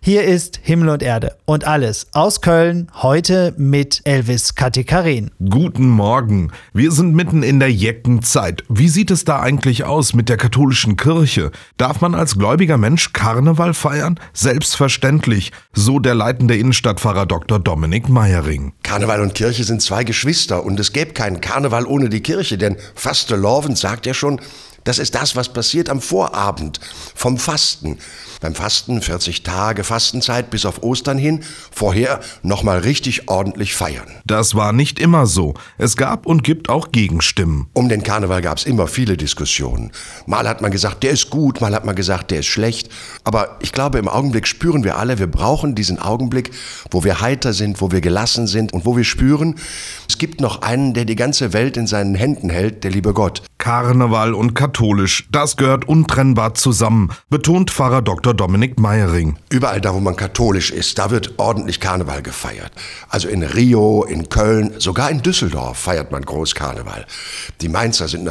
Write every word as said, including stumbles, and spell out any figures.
Hier ist Himmel und Erde und alles aus Köln, heute mit Elvis Katekarin. Guten Morgen. Wir sind mitten in der Jeckenzeit. Wie sieht es da eigentlich aus mit der katholischen Kirche? Darf man als gläubiger Mensch Karneval feiern? Selbstverständlich, so der leitende Innenstadtpfarrer Doktor Dominik Meyering. Karneval und Kirche sind zwei Geschwister und es gäbe keinen Karneval ohne die Kirche, denn Fastelovend sagt ja schon, das ist das, was passiert am Vorabend vom Fasten. Beim Fasten vierzig Tage Fastenzeit bis auf Ostern hin, vorher nochmal richtig ordentlich feiern. Das war nicht immer so. Es gab und gibt auch Gegenstimmen. Um den Karneval gab es immer viele Diskussionen. Mal hat man gesagt, der ist gut, mal hat man gesagt, der ist schlecht. Aber ich glaube, im Augenblick spüren wir alle, wir brauchen diesen Augenblick, wo wir heiter sind, wo wir gelassen sind und wo wir spüren, es gibt noch einen, der die ganze Welt in seinen Händen hält, der liebe Gott. Karneval und katholisch, das gehört untrennbar zusammen, betont Pfarrer Doktor Dominik Meyering. Überall da, wo man katholisch ist, da wird ordentlich Karneval gefeiert. Also in Rio, in Köln, sogar in Düsseldorf feiert man Großkarneval. Die Mainzer sind